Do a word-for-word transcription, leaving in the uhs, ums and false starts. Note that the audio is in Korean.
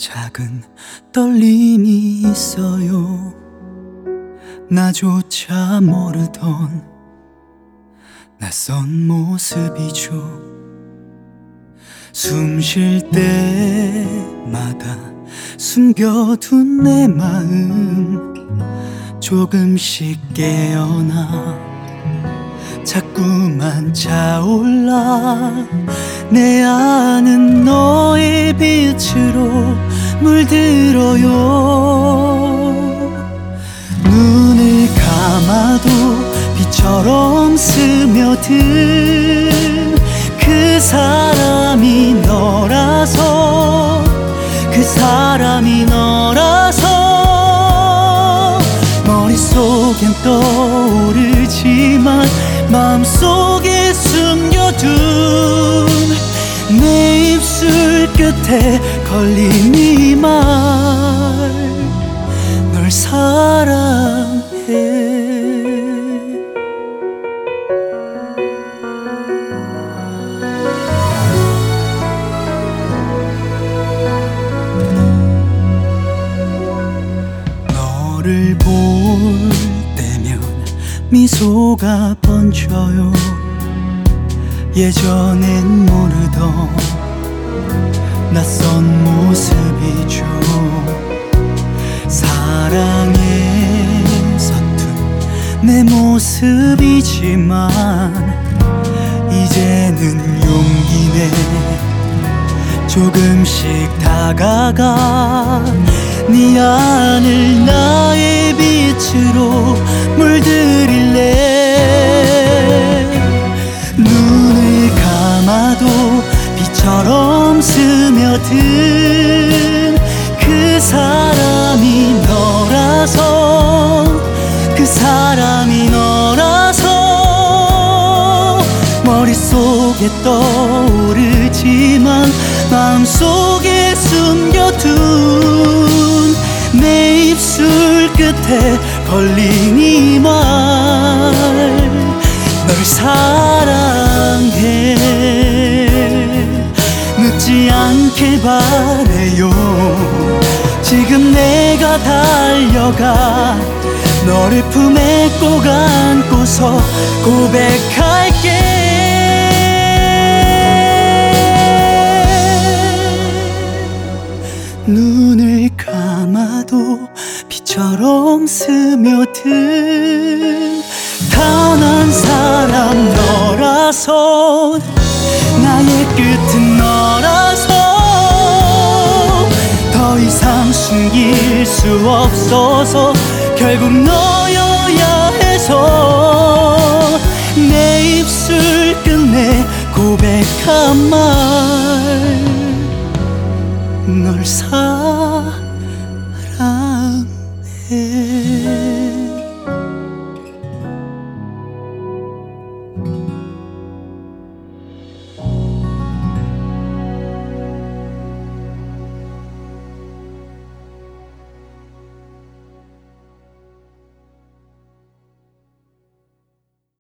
작은 떨림이 있어요. 나조차 모르던 낯선 모습이죠. 숨 쉴 때마다 숨겨둔 내 마음 조금씩 깨어나 자꾸만 차올라 내 안은 너의 빛으로 물들어요. 눈을 감아도 빛처럼 스며든 그 사람이 너라서 그 사람이 너라서 머릿속엔 떠오르지만 마음속에 숨겨둔 내 입술 끝에 걸린 이 말 널 사랑해. 너를 볼 때면 미소가 번져요. 예전엔 모르던 낯선 모습이죠. 사랑에 서툰 내 모습이지만 이제는 용기 내 조금씩 다가가 네 안을 나의 빛으로 물들일래. 눈을 감아도 빛처럼 스며든 그 사람이 너라서 그 사람이 너라서 머릿속에 떠오르지만 마음속에 숨겨둔 내 입술 끝에 걸린 이 말 널 사랑해. 늦지 않길 바래요. 지금 내가 달려가 너를 품에 꼭 안고서 고백할게. 눈을 감아도 빛처럼 스며든 단한 사람 너라서 나의 끝은 너라서 더 이상 숨길 수 없어서 결국 너여야 해서 내 입술 끝내 고백한 말 널 사랑해.